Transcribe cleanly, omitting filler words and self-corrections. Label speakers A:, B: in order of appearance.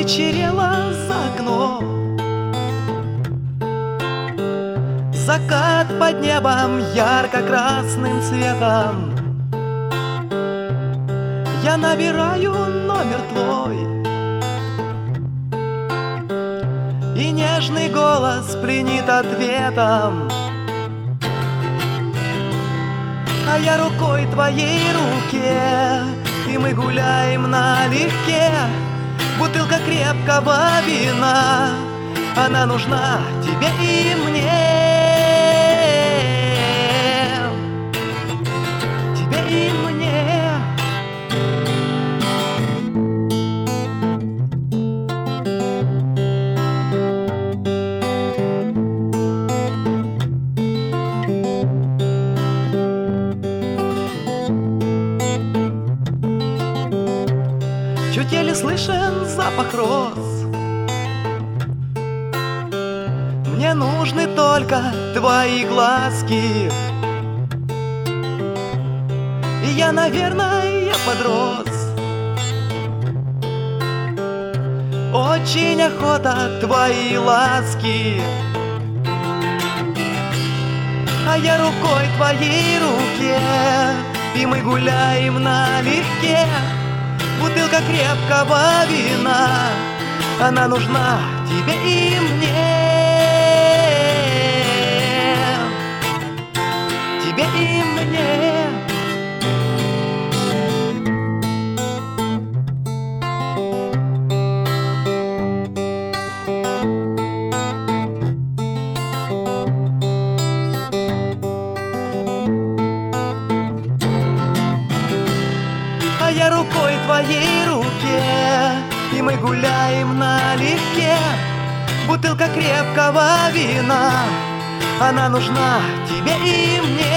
A: вечерело за окном. Закат под небом ярко-красным цветом. Я набираю номер твой, и нежный голос пленит ответом. А я рукой твоей руке, и мы гуляем налегке. Бутылка крепкого вина, она нужна тебе и мне. Тебе и мне. Чуть еле слышен запах роз. Мне нужны только твои глазки. И я, наверное, подрос. Очень охота твои ласки. А я рукой твоей руке, и мы гуляем налегке. Бутылка крепкого вина, она нужна тебе и мне. Тебе и мне. А я рукой твоей руке, и мы гуляем налегке. Бутылка крепкого вина, она нужна тебе и мне.